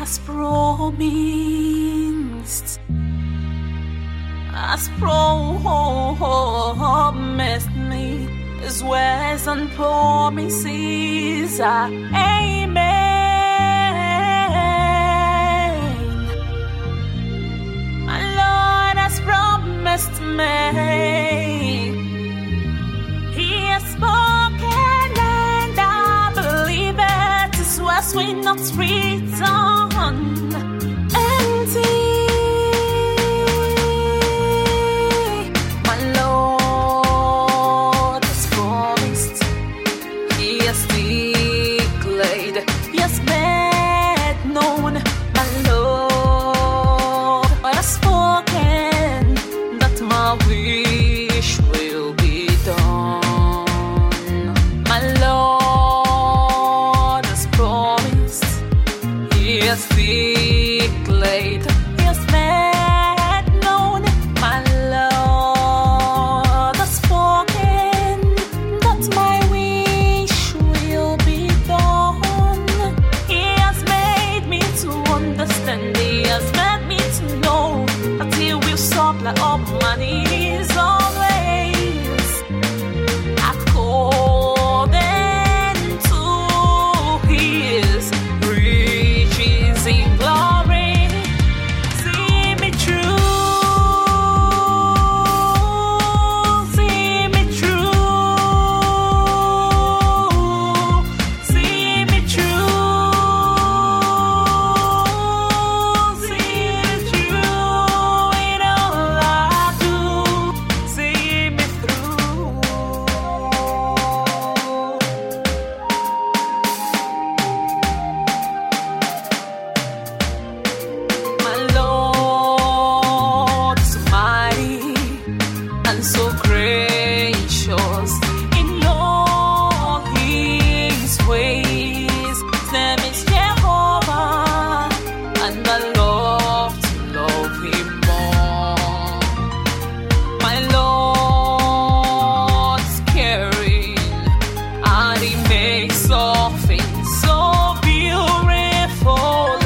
has promised, me. His words and promises are amen. My Lord has promised me. He has spoken and I believe it. His words will not return empty. My Lord has promised. He has declared. He has made known. My Lord has spoken that my wish will be done. My Lord has promised. He has declared. He has made known. My Lord has spoken that my wish will be done. He has made me to understand. He has made me to know that He will supply all my needs always, according to His riches in glory. See me through, see me through, see me through, see me through in all I do. See me through. My Lord is mighty and so gracious in all His ways. His name is Jehovah, and I love to love Him more. My Lord is caring, and He makes all things so beautiful.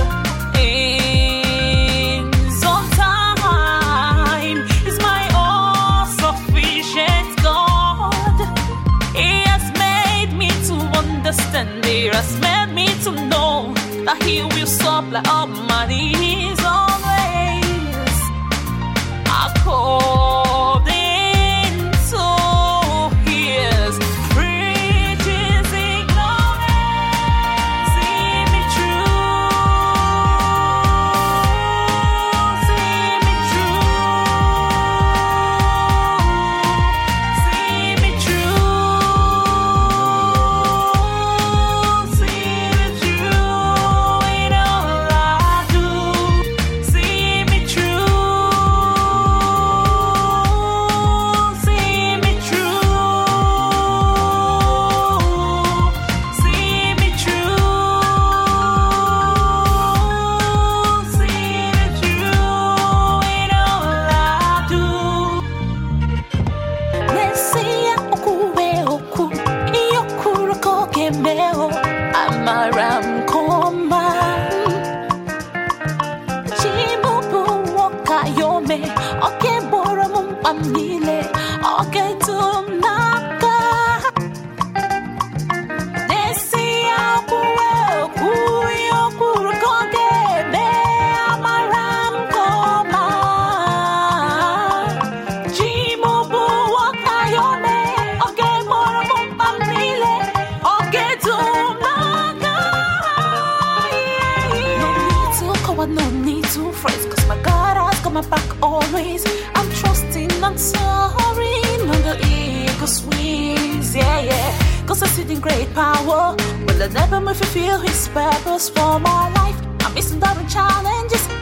In His own time is my all-sufficient God. He has made me to understand. He has made me to know that He will supply all my needs always, according to His riches in glory. See me through, see me through, see me through, see me through in all I do. See me through, see me through, see me through, see me through in all I do. Nesia okuwe oku, iyokuro kokemeo, amaram koma. Chimubu wakayome, oke bora mumpamile, oke tumnaka. Nesia okuwe oku, iyokuro kokeme, amaram koma. Chimubu wakayome, oke bora mumpamile, oke tumnaka. No need to cover, no need to fret, 'cause my God has got my back always. I'm trusting, I'm soaring on the eagle's wings, yeah, yeah. 'Cause I sit in great power, will I never fulfill His purpose for my life. I'm missing out on challenges,